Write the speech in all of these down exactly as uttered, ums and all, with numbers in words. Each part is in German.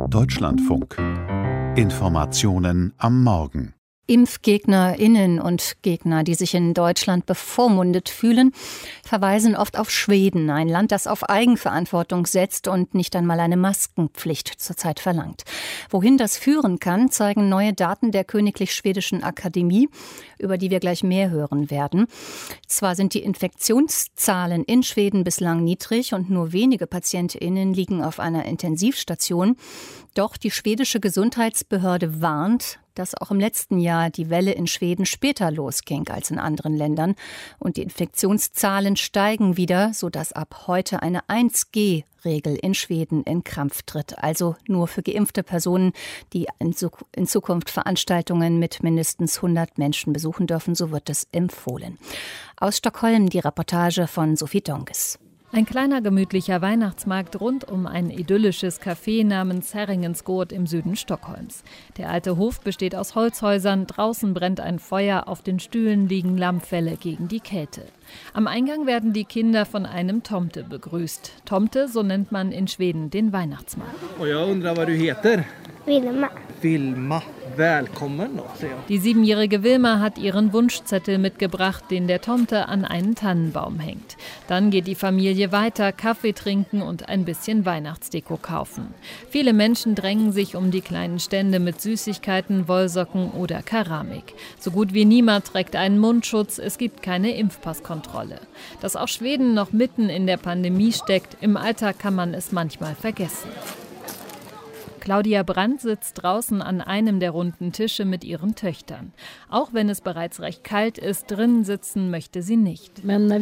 Deutschlandfunk. Informationen am Morgen. ImpfgegnerInnen und Gegner, die sich in Deutschland bevormundet fühlen, verweisen oft auf Schweden, ein Land, das auf Eigenverantwortung setzt und nicht einmal eine Maskenpflicht zurzeit verlangt. Wohin das führen kann, zeigen neue Daten der Königlich Schwedischen Akademie, über die wir gleich mehr hören werden. Zwar sind die Infektionszahlen in Schweden bislang niedrig und nur wenige PatientInnen liegen auf einer Intensivstation, doch die schwedische Gesundheitsbehörde warnt, dass auch im letzten Jahr die Welle in Schweden später losging als in anderen Ländern. Und die Infektionszahlen steigen wieder, sodass ab heute eine eins G Regel in Schweden in Kraft tritt. Also nur für geimpfte Personen, die in Zukunft Veranstaltungen mit mindestens hundert Menschen besuchen dürfen. So wird es empfohlen. Aus Stockholm die Reportage von Sophie Donges. Ein kleiner gemütlicher Weihnachtsmarkt rund um ein idyllisches Café namens Herringensgård im Süden Stockholms. Der alte Hof besteht aus Holzhäusern, draußen brennt ein Feuer, auf den Stühlen liegen Lammfelle gegen die Kälte. Am Eingang werden die Kinder von einem Tomte begrüßt. Tomte, so nennt man in Schweden den Weihnachtsmann. Und ich undrar, was du heter. Vilma. Vilma, willkommen. Die siebenjährige Vilma hat ihren Wunschzettel mitgebracht, den der Tomte an einen Tannenbaum hängt. Dann geht die Familie weiter, Kaffee trinken und ein bisschen Weihnachtsdeko kaufen. Viele Menschen drängen sich um die kleinen Stände mit Süßigkeiten, Wollsocken oder Keramik. So gut wie niemand trägt einen Mundschutz, es gibt keine Impfpasskontrolle. Dass auch Schweden noch mitten in der Pandemie steckt, im Alltag kann man es manchmal vergessen. Claudia Brandt sitzt draußen an einem der runden Tische mit ihren Töchtern. Auch wenn es bereits recht kalt ist, drinnen sitzen möchte sie nicht. Als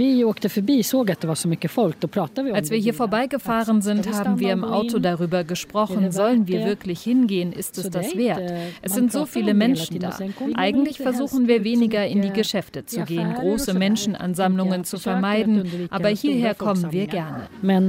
wir hier vorbeigefahren sind, haben wir im Auto darüber gesprochen, sollen wir wirklich hingehen, ist es das wert? Es sind so viele Menschen da. Eigentlich versuchen wir weniger in die Geschäfte zu gehen, große Menschenansammlungen zu vermeiden, aber hierher kommen wir gerne.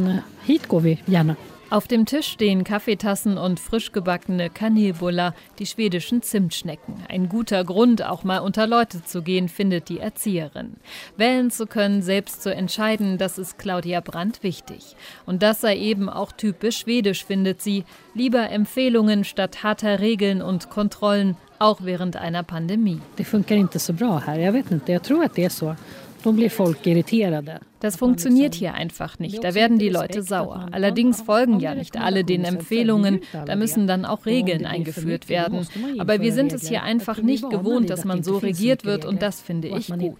Auf dem Tisch stehen Kaffeetassen und frisch gebackene Kanelbullar, die schwedischen Zimtschnecken. Ein guter Grund, auch mal unter Leute zu gehen, findet die Erzieherin. Wählen zu können, selbst zu entscheiden, das ist Claudia Brandt wichtig. Und das sei eben auch typisch schwedisch, findet sie. Lieber Empfehlungen statt harter Regeln und Kontrollen, auch während einer Pandemie. Das funkar inte så bra här. Jag vet inte, jag tror att det är så. Das funktioniert hier einfach nicht, da werden die Leute sauer. Allerdings folgen ja nicht alle den Empfehlungen, da müssen dann auch Regeln eingeführt werden. Aber wir sind es hier einfach nicht gewohnt, dass man so regiert wird und das finde ich gut.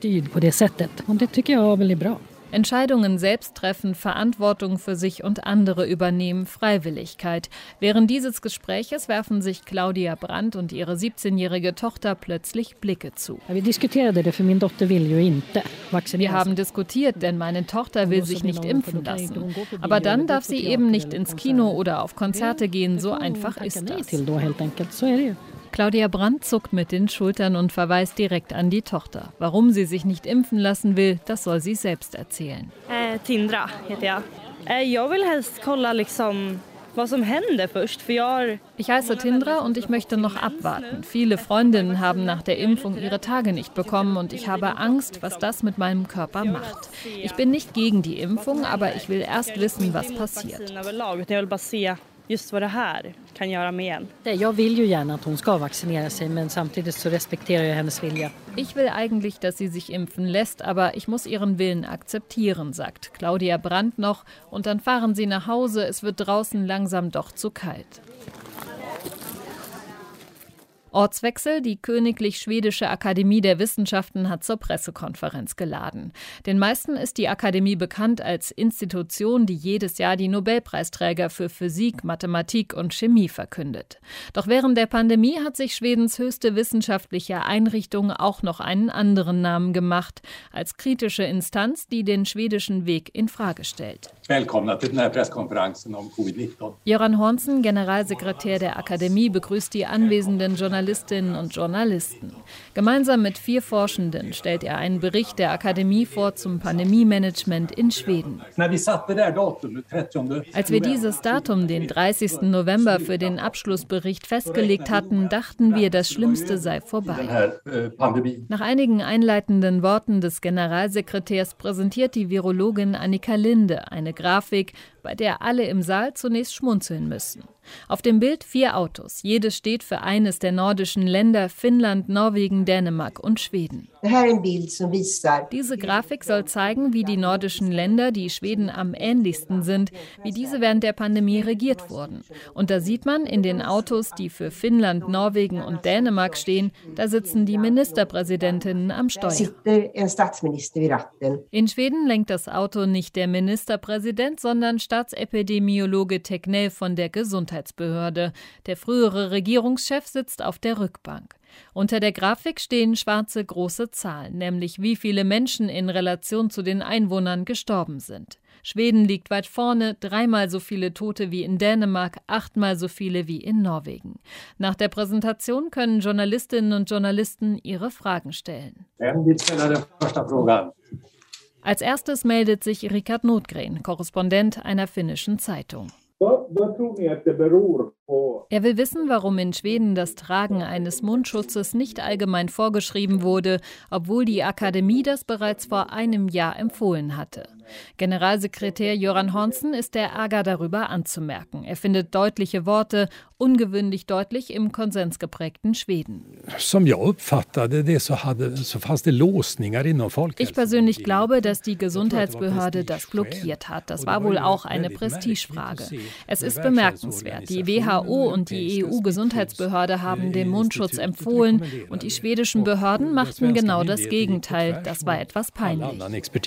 Entscheidungen selbst treffen, Verantwortung für sich und andere übernehmen, Freiwilligkeit. Während dieses Gespräches werfen sich Claudia Brandt und ihre siebzehnjährige Tochter plötzlich Blicke zu. Wir haben diskutiert, denn meine Tochter will sich nicht impfen lassen. Aber dann darf sie eben nicht ins Kino oder auf Konzerte gehen, so einfach ist das. Claudia Brandt zuckt mit den Schultern und verweist direkt an die Tochter. Warum sie sich nicht impfen lassen will, das soll sie selbst erzählen. Äh, Tindra heter jag. Äh, jag vill helst kolla liksom was som händer först, för jag... Ich heiße Tindra und ich möchte noch abwarten. Viele Freundinnen haben nach der Impfung ihre Tage nicht bekommen und ich habe Angst, was das mit meinem Körper macht. Ich bin nicht gegen die Impfung, aber ich will erst wissen, was passiert. Just vad det här kan göra med en. Jag vill ju gärna att hon ska vaccinera sig, men samtidigt så respekterar jag hennes vilja. Ich will eigentlich, dass sie sich impfen lässt, aber ich muss ihren Willen akzeptieren, sagt Claudia Brandt noch. Und dann fahren sie nach Hause, es wird draußen langsam doch zu kalt. Ortswechsel, die Königlich Schwedische Akademie der Wissenschaften hat zur Pressekonferenz geladen. Den meisten ist die Akademie bekannt als Institution, die jedes Jahr die Nobelpreisträger für Physik, Mathematik und Chemie verkündet. Doch während der Pandemie hat sich Schwedens höchste wissenschaftliche Einrichtung auch noch einen anderen Namen gemacht, als kritische Instanz, die den schwedischen Weg in Frage stellt. Willkommen zu der Pressekonferenz um Covid nitton. Göran Hornsen, Generalsekretär der Akademie, begrüßt die anwesenden Journalistinnen und Journalisten. Gemeinsam mit vier Forschenden stellt er einen Bericht der Akademie vor zum Pandemie-Management in Schweden. Als wir dieses Datum, den dreißigsten November, für den Abschlussbericht festgelegt hatten, dachten wir, das Schlimmste sei vorbei. Nach einigen einleitenden Worten des Generalsekretärs präsentiert die Virologin Annika Linde eine Grafik, bei der alle im Saal zunächst schmunzeln müssen. Auf dem Bild vier Autos. Jedes steht für eines der nordischen Länder: Finnland, Norwegen, Dänemark und Schweden. Diese Grafik soll zeigen, wie die nordischen Länder, die Schweden am ähnlichsten sind, wie diese während der Pandemie regiert wurden. Und da sieht man, in den Autos, die für Finnland, Norwegen und Dänemark stehen, da sitzen die Ministerpräsidentinnen am Steuer. In Schweden lenkt das Auto nicht der Ministerpräsident, sondern Staatsepidemiologe Tegnell von der Gesundheitsbehörde. Der frühere Regierungschef sitzt auf der Rückbank. Unter der Grafik stehen schwarze große Zahlen, nämlich wie viele Menschen in Relation zu den Einwohnern gestorben sind. Schweden liegt weit vorne, dreimal so viele Tote wie in Dänemark, achtmal so viele wie in Norwegen. Nach der Präsentation können Journalistinnen und Journalisten ihre Fragen stellen. Als erstes meldet sich Richard Nordgren, Korrespondent einer finnischen Zeitung. Er will wissen, warum in Schweden das Tragen eines Mundschutzes nicht allgemein vorgeschrieben wurde, obwohl die Akademie das bereits vor einem Jahr empfohlen hatte. Generalsekretär Göran Hansson ist der Ärger darüber anzumerken. Er findet deutliche Worte, ungewöhnlich deutlich im konsensgeprägten Schweden. Ich persönlich glaube, dass die Gesundheitsbehörde das blockiert hat. Das war wohl auch eine Prestigefrage. Es ist bemerkenswert. Die W H O und die E U-Gesundheitsbehörde haben den Mundschutz empfohlen und die schwedischen Behörden machten genau das Gegenteil. Das war etwas peinlich.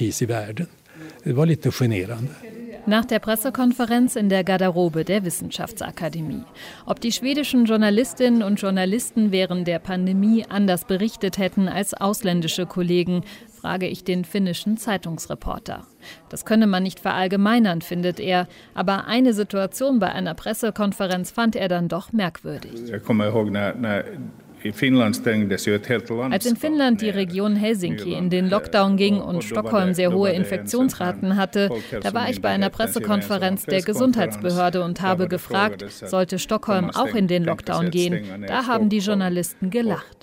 Nach der Pressekonferenz in der Garderobe der Wissenschaftsakademie. Ob die schwedischen Journalistinnen und Journalisten während der Pandemie anders berichtet hätten als ausländische Kollegen, frage ich den finnischen Zeitungsreporter. Das könne man nicht verallgemeinern, findet er. Aber eine Situation bei einer Pressekonferenz fand er dann doch merkwürdig. Als in Finnland die Region Helsinki in den Lockdown ging und Stockholm sehr hohe Infektionsraten hatte, da war ich bei einer Pressekonferenz der Gesundheitsbehörde und habe gefragt, sollte Stockholm auch in den Lockdown gehen? Da haben die Journalisten gelacht.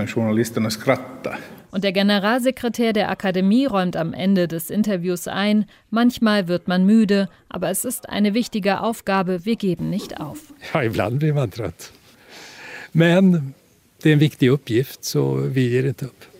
Und der Generalsekretär der Akademie räumt am Ende des Interviews ein, manchmal wird man müde, aber es ist eine wichtige Aufgabe, wir geben nicht auf. Ja, ibland blir man trött. Men det är en viktig uppgift, så vi ger inte upp.